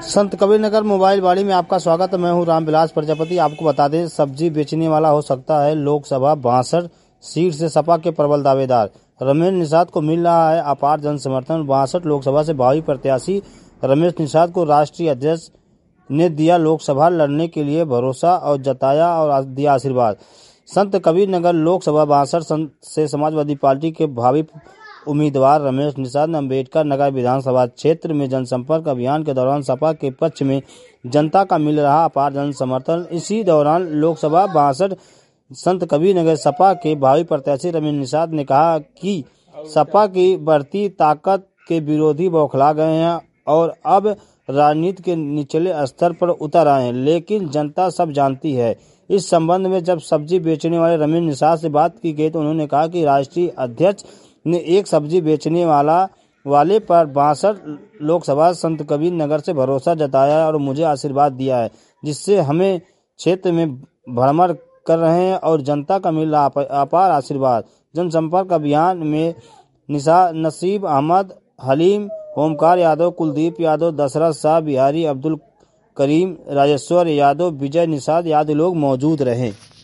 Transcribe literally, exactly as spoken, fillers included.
संत Kabir Nagar mobile वाड़ी में आपका स्वागत है। मैं हूं रामविलास प्रजापति। आपको बता दें, सब्जी बेचने वाला हो सकता है लोकसभा बासठ सीट से सपा के प्रबल दावेदार। रमेश निषाद को मिल रहा है अपार जन समर्थन। बासठ लोकसभा से भावी प्रत्याशी रमेश निषाद को राष्ट्रीय अध्यक्ष ने दिया लोकसभा लड़ने के लिए भरोसा और जताया और दिया आशीर्वाद। संत कबीर नगर लोकसभा बासठ से समाजवादी पार्टी के भावी उम्मीदवार रमेश निषाद ने अम्बेडकर नगर विधानसभा क्षेत्र में जनसंपर्क अभियान के दौरान सपा के पक्ष में जनता का मिल रहा अपार जन समर्थन। इसी दौरान लोकसभा बासठ संत कबीर नगर सपा के भावी प्रत्याशी रमेश निषाद ने कहा कि सपा की बढ़ती ताकत के विरोधी बौखला गए हैं और अब राजनीति के निचले स्तर पर उतर आए हैं, लेकिन जनता सब जानती है। इस संबंध में जब सब्जी बेचने वाले रमेश निषाद से बात की गई तो उन्होंने कहा कि राष्ट्रीय अध्यक्ष ने एक सब्जी बेचने वाला वाले पर बासठ लोकसभा संत कबीर नगर से भरोसा जताया है और मुझे आशीर्वाद दिया है, जिससे हमें क्षेत्र में भ्रमण कर रहे हैं और जनता का मिल रहा अपार आशीर्वाद। जनसंपर्क अभियान में निशा नसीब अहमद, हलीम, ओमकार यादव, कुलदीप यादव, दशरथ शाह, बिहारी, अब्दुल करीम, राजेश्वर यादव, विजय निषाद आदि लोग मौजूद रहे।